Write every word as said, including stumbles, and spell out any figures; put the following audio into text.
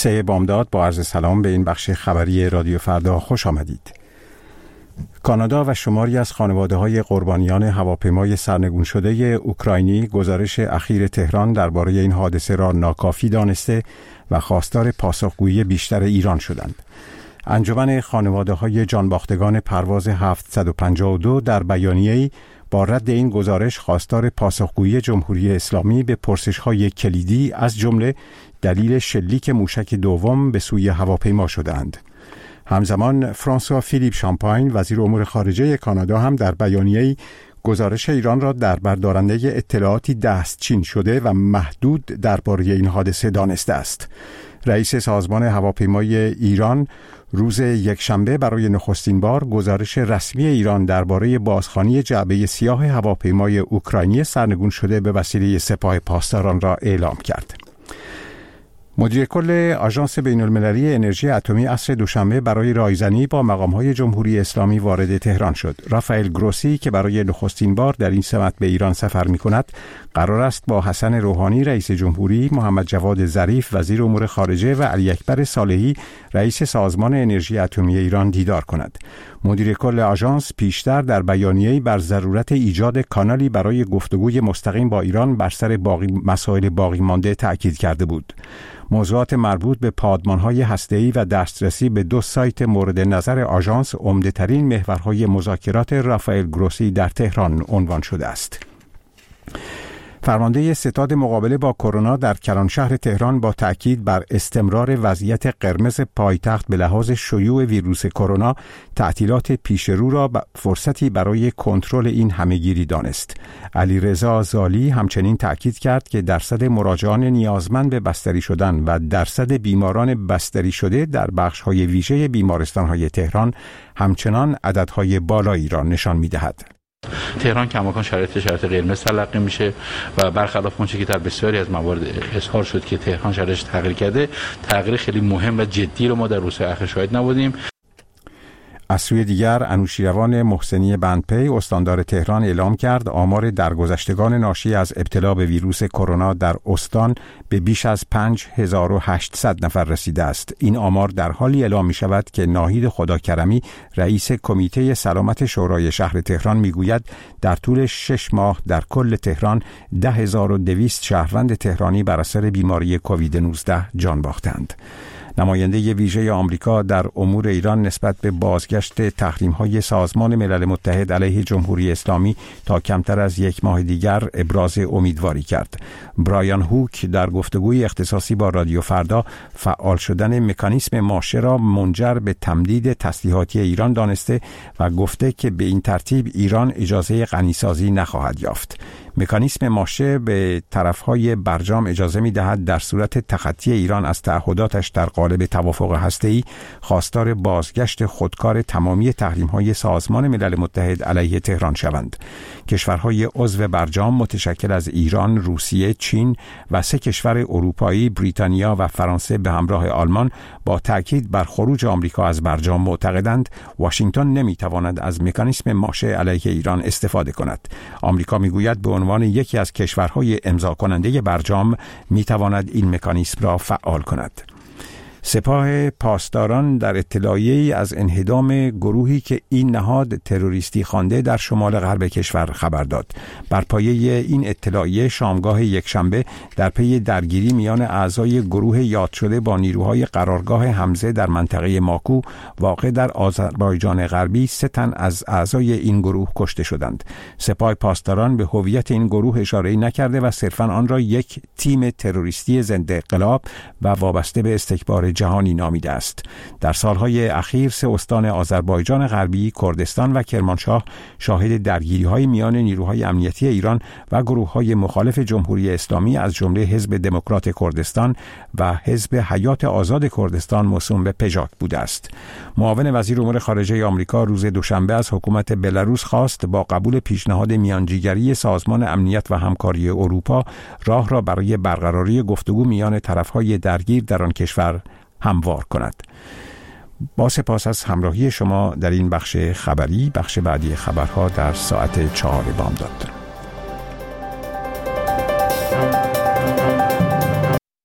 سه بامداد با عرض سلام به این بخش خبری رادیو فردا خوش آمدید. کانادا و شماری از خانواده‌های قربانیان هواپیمای سرنگون شده اوکراینی گزارش اخیر تهران درباره این حادثه را ناکافی دانسته و خواستار پاسخگویی بیشتر ایران شدند. انجمن خانواده‌های جانباختگان پرواز هفتصد و پنجاه و دو در بیانیه‌ای با رد این گزارش خواستار پاسخگویی جمهوری اسلامی به پرسش‌های کلیدی از جمله دلیل شلیک موشک دوم به سوی هواپیما شدند. همزمان فرانسوا فیلیپ شامپاین وزیر امور خارجه کانادا هم در بیانیه‌ای گزارش ایران را در بردارنده اطلاعاتی دستچین شده و محدود درباره این حادثه دانسته است. رئیس سازمان هواپیمای ایران روز یکشنبه برای نخستین بار گزارش رسمی ایران درباره بازخوانی جعبه سیاه هواپیمای اوکراینی سرنگون شده به وسیله سپاه پاسداران را اعلام کرد. مدیر کل آژانس بین‌المللی انرژی اتمی عصر دوشنبه برای رایزنی با مقام‌های جمهوری اسلامی وارد تهران شد. رافائل گروسی که برای نخستین بار در این سمت به ایران سفر می‌کند، قرار است با حسن روحانی رئیس جمهوری، محمد جواد ظریف وزیر امور خارجه و علی اکبر صالحی رئیس سازمان انرژی اتمی ایران دیدار کند. مدیر کل آژانس پیشتر در بیانیه‌ای بر ضرورت ایجاد کانالی برای گفتگوی مستقیم با ایران بر سر باقی مسائل باقی مانده تأکید کرده بود. موضوعات مربوط به پادمان‌های هسته‌ای و دسترسی به دو سایت مورد نظر آژانس عمده‌ترین محورهای مذاکرات رافائل گروسی در تهران عنوان شده است. فرمانده ستاد مقابله با کرونا در کلانشهر تهران با تأکید بر استمرار وضعیت قرمز پایتخت به لحاظ شیوع ویروس کرونا، تعطیلات پیش رو را فرصتی برای کنترل این همهگیری دانست. علیرضا زالی همچنین تأکید کرد که درصد مراجعان نیازمند به بستری شدن و درصد بیماران بستری شده در بخش‌های ویژه بیمارستان‌های تهران همچنان عددهای بالایی را نشان می‌دهد. تهران کماکان شرایط شرایط قرمز تلقی میشه و برخلاف اونچه که در بسیاری از موارد اظهار شد که تهران شرایطش تغییر کرده، تغییر خیلی مهم و جدی رو ما در روزهای اخیر شاهد نبودیم. از سوی دیگر انوشیروان محسنی بندپی استاندار تهران اعلام کرد آمار درگذشتگان ناشی از ابتلا به ویروس کرونا در استان به بیش از پنج هزار و هشتصد نفر رسیده است. این آمار در حالی اعلام می شود که ناهید خداکرمی رئیس کمیته سلامت شورای شهر تهران می گوید در طول شش ماه در کل تهران ده هزار و دویست شهروند تهرانی بر اثر بیماری کووید نوزده جان باختند. نماینده ویژه آمریکا در امور ایران نسبت به بازگشت تحریم‌های سازمان ملل متحد علیه جمهوری اسلامی تا کمتر از یک ماه دیگر ابراز امیدواری کرد. برایان هوک در گفتگوی اختصاصی با رادیو فردا فعال شدن مکانیسم ماشه را منجر به تمدید تسلیحاتی ایران دانسته و گفته که به این ترتیب ایران اجازه غنیسازی نخواهد یافت. مکانیسم ماشه به طرفهای برجام اجازه می دهد در صورت تخطی ایران از تعهداتش در قالب توافق هسته‌ای خواستار بازگشت خودکار تمامی تحریم‌های سازمان ملل متحد علیه تهران شوند. کشورهای عضو برجام متشکل از ایران، روسیه، چین و سه کشور اروپایی بریتانیا و فرانسه به همراه آلمان با تاکید بر خروج آمریکا از برجام معتقدند واشنگتن نمی‌تواند از مکانیسم ماشه علیه ایران استفاده کند. آمریکا می‌گوید به عنوان یکی از کشورهای امضا کننده برجام می‌تواند این مکانیسم را فعال کند. سپاه پاسداران در اطلاعیه‌ای از انهدام گروهی که این نهاد تروریستی خوانده در شمال غرب کشور خبر داد. بر پایه این اطلاعیه شامگاه یکشنبه در پی درگیری میان اعضای گروه یاد شده با نیروهای قرارگاه حمزه در منطقه ماکو واقع در آذربایجان غربی سه تن از اعضای این گروه کشته شدند. سپاه پاسداران به هویت این گروه اشاره‌ای نکرده و صرفاً آن را یک تیم تروریستی ضد انقلاب و وابسته به استکبار جهانی نامیده است. در سالهای اخیر سه استان آذربایجان غربی، کردستان و کرمانشاه شاهد درگیری‌های میان نیروهای امنیتی ایران و گروه‌های مخالف جمهوری اسلامی از جمله حزب دموکرات کردستان و حزب حیات آزاد کردستان موسوم به پژاک بوده است. معاون وزیر امور خارجه آمریکا روز دوشنبه از حکومت بلاروس خواست با قبول پیشنهاد میانجیگری سازمان امنیت و همکاری اروپا راه را برای برقراری گفتگو میان طرف‌های درگیر در آن کشور هموار کند. با سپاس از همراهی شما در این بخش خبری. بخش بعدی خبرها در ساعت چهار بامداد.